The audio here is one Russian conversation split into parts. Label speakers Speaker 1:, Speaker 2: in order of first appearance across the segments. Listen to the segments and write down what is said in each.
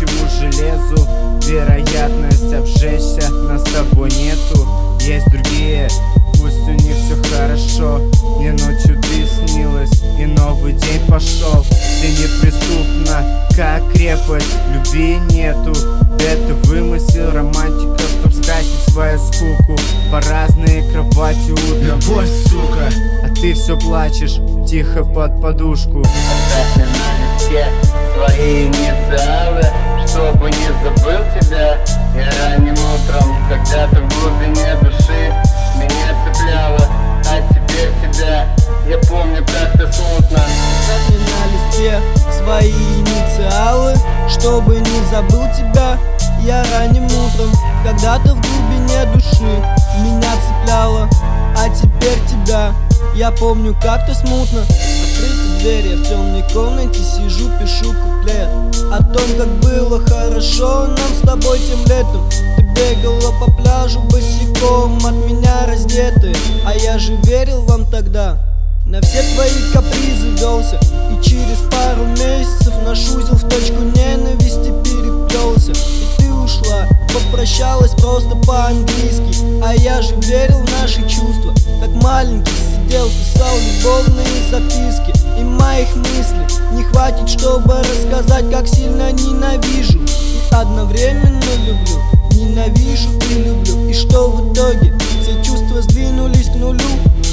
Speaker 1: горячему железу. Вероятность обжечься нас с тобой нету. Есть другие, пусть у них все хорошо. Мне ночью ты снилась, и новый день пошел. Ты неприступна, как крепость, любви нету. Это вымысел романтика, чтоб скрасить свою скуку. По разные кровати утром.
Speaker 2: Любовь, сука,
Speaker 1: а ты все плачешь тихо под подушку.
Speaker 3: Оставь мне на листе свои инициалы, чтобы не забыл тебя. Я ранним утром, когда-то в глубине души меня цепляло, а теперь тебя я помню как-то смутно.
Speaker 4: Оставь мне на листе свои инициалы, чтобы не забыл тебя. Я ранним утром, когда-то в глубине души меня цепляло, а теперь тебя я помню как-то смутно. Открыты двери, я в темной комнате сижу, пишу куплет о том, как было хорошо нам с тобой тем летом. Ты бегала по пляжу босиком, от меня раздетая, а я же верил вам тогда. На все твои капризы велся, и через пару месяцев наш узел в точку ненависти переплелся. И ты ушла, попрощалась просто по-английски, а я же верил в наши чувства. Как маленький сидел, писал любовные записки, и моих мыслей не хватит, чтобы рассказать, как сильно ненавижу и одновременно люблю. Ненавижу и люблю, и что в итоге? Все чувства сдвинулись к нулю.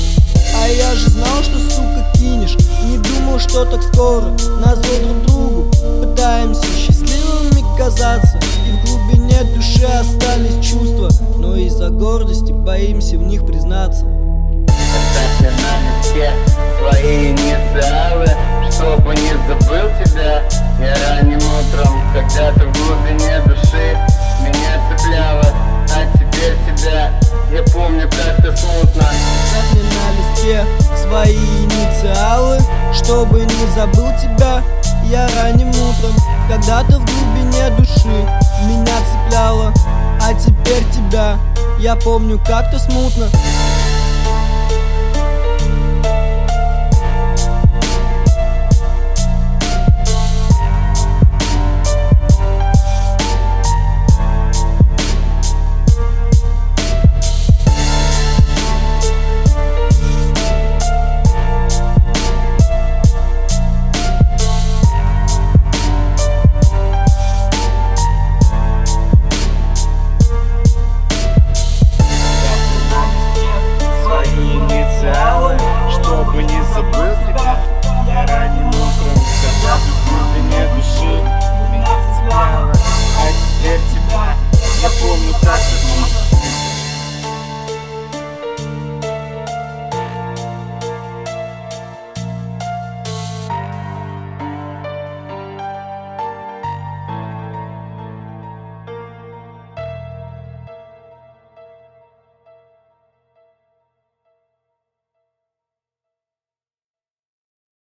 Speaker 4: А я же знал, что, сука, кинешь. Не думал, что так скоро назло друг другу пытаемся счастливыми казаться, и в глубине души остались чувства, но из-за гордости боимся в них признаться.
Speaker 3: Оставь мне на листе свои инициалы, чтобы не забыл тебя. Я ранним утром, когда-то в глубине души меня цепляло, а теперь тебя я помню как-то смутно.
Speaker 4: Оставь мне на листе свои инициалы, чтобы не забыл тебя. Я ранним утром, когда-то в глубине души меня цепляло, а теперь тебя я помню как-то смутно.